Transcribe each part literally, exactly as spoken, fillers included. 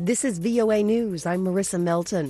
This is V O A News. I'm Marissa Melton.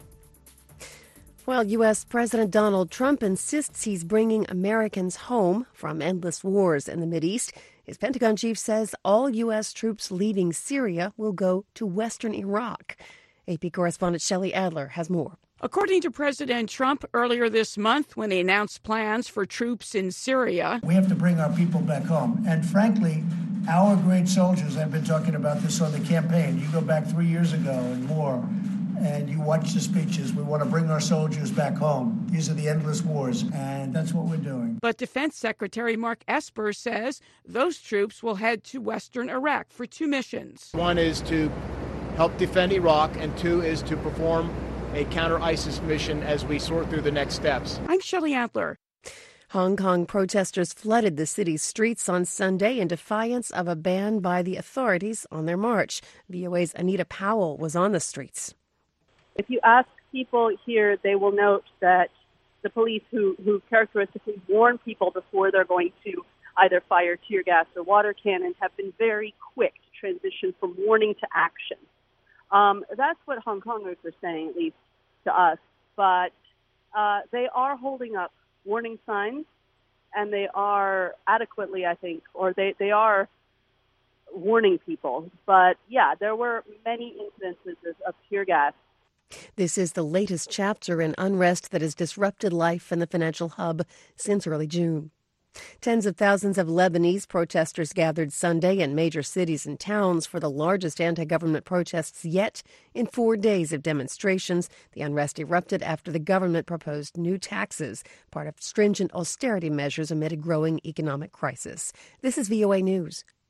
Well, U S. President Donald Trump insists he's bringing Americans home from endless wars in the Mideast. His Pentagon chief says all U S troops leaving Syria will go to western Iraq. A P correspondent Shelley Adler has more. According to President Trump earlier this month, when he announced plans for troops in Syria, we have to bring our people back home. And frankly, our great soldiers have been talking about this on the campaign. You go back three years ago and more, and you watch the speeches. We want to bring our soldiers back home. These are the endless wars, and that's what we're doing. But Defense Secretary Mark Esper says those troops will head to western Iraq for two missions. One is to help defend Iraq, and two is to perform a counter-ISIS mission as we sort through the next steps. I'm Shelley Adler. Hong Kong protesters flooded the city's streets on Sunday in defiance of a ban by the authorities on their march. V O A's Anita Powell was on the streets. If you ask people here, they will note that the police who, who characteristically warn people before they're going to either fire tear gas or water cannon have been very quick to transition from warning to action. Um, that's what Hong Kongers are saying, at least to us. But uh, they are holding up warning signs, and they are adequately, I think, or they, they are warning people. But, yeah, there were many incidences of tear gas. This is the latest chapter in unrest that has disrupted life in the financial hub since early June. Tens of thousands of Lebanese protesters gathered Sunday in major cities and towns for the largest anti-government protests yet in four days of demonstrations. The unrest erupted after the government proposed new taxes, part of stringent austerity measures amid a growing economic crisis. This is V O A News.